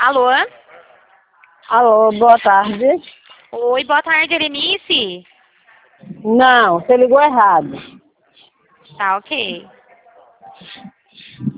Alô? Alô, boa tarde. Oi, boa tarde, Erenice. Não, você ligou errado. Tá, ok.